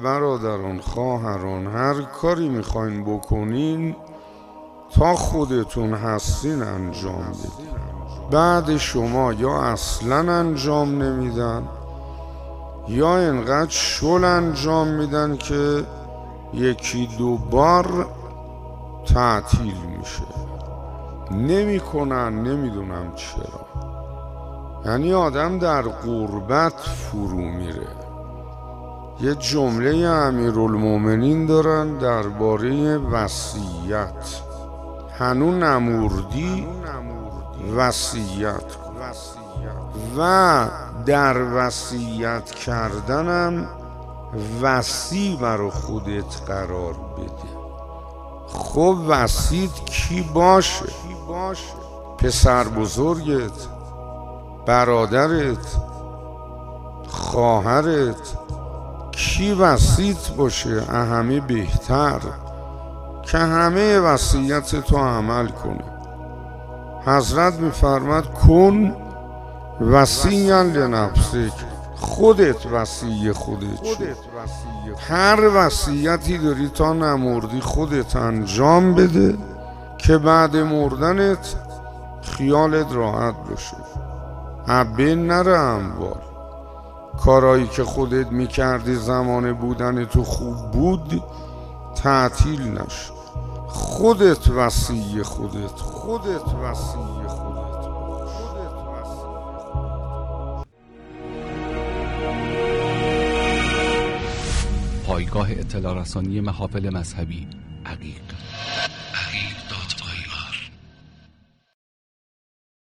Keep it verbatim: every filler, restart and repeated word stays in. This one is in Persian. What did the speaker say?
برادران، خواهران، هر کاری میخواین بکنین تا خودتون هستین انجام بدین. بعد شما یا اصلا انجام نمیدن یا اینقدر شل انجام میدن که یکی دو بار تعطیل میشه. نمیکنن، نمیدونم چرا. یعنی آدم در غربت فرو میره. یه جمله امیرالمومنین دارن درباره وصیت: هنو نمردی وصیت کن و در وصیت کردنم وصی برا خودت قرار بده. خب وصیت کی باشه؟ پسر بزرگت، برادرت، خواهرت؟ کی وصیت باشه؟ همه بهتر که همه وصیت تو عمل کنه. حضرت میفرماد کن وصیاً لنفسک، خودت وصی خودت شو. هر وصیتی داری تا نمردی خودت انجام بده که بعد مردنت خیالت راحت باشه. عبه نره اموال. کارایی که خودت میکردی زمان بودن تو خوب بود تعطیل نشه. خودت وصی خودت خودت وصی خودت پایگاه اطلاع رسانی محافل مذهبی